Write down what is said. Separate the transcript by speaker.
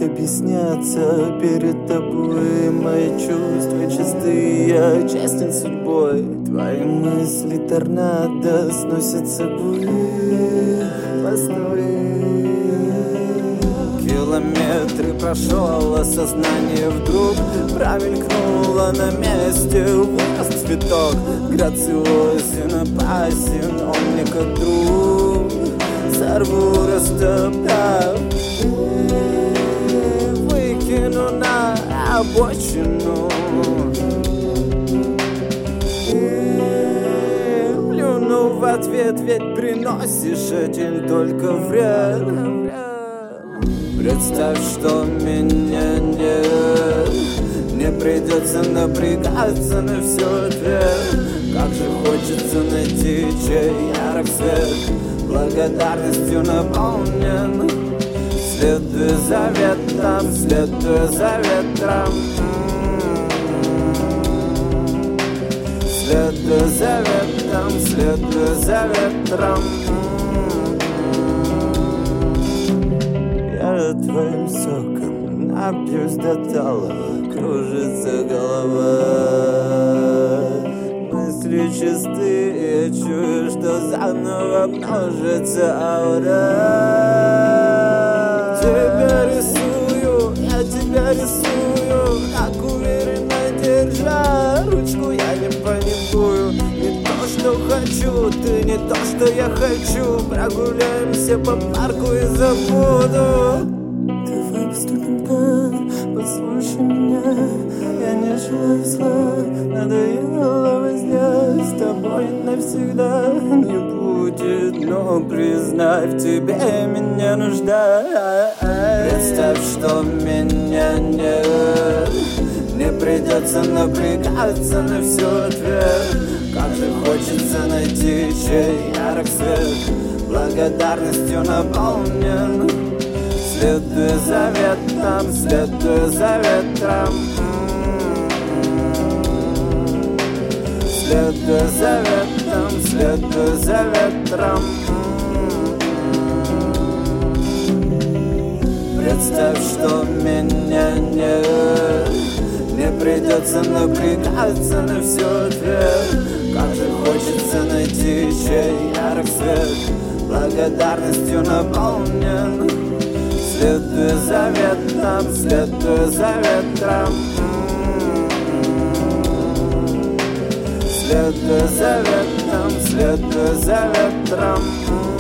Speaker 1: объясняться перед тобой. Мои чувства чистые, я честен судьбой. Твои мысли торнадо сносят с собой. Постой. Километры прошел, осознание вдруг промелькнуло на месте. Вырос цветок, грациозен, опасен, он мне как друг. Сорву, растоптав, выкину на обочину. Плюну в ответ, ведь приносишь один только вред. Представь, что меня нет, не придется напрягаться на все ответ. Как же хочется найти чей ярок свет, благодарностью наполнен. Следуя за ветром, следуя за ветром, следуя за ветром, следуя за ветром. Я твоим соком напьюсь до тала, кружится голова. Мысли чистые, чую, что заново множится аура. Тебя рисую, я тебя рисую, так уверенно держа ручку, я не паникую. Не то, что хочу, ты не то, что я хочу. Прогуляемся по парку и забуду. Давай поступим так, послушай меня. Я не желаю зла, надоела возня. С тобой навсегда не будет, но признай, в тебе меня нужда. Представь, что меня нет, не придется напрягаться на все ответ. Как же хочется найти чей ярок свет, благодарностью наполнен. Следуя за ветром, следуя за ветром, следуя за ветром, следуя за ветром. Представь, что меня нет, не придется напрягаться на все ответ. Как же хочется найти чей ярок свет, благодарностью наполнен. Следуя за ветром, следуя за ветром, следуя за ветром, следуя за ветром.